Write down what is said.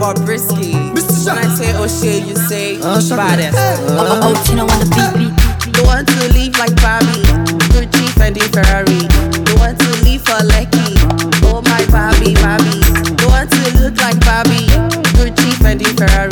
Bobrisky. When I say O'Shea, you say baddest. Tino on the beat. Don't want to leave like Barbie, Gucci, Fendi, Ferrari. Don't want to leave for Lecky. Oh my Barbie. Don't want to look like Barbie, Gucci, Fendi, Ferrari.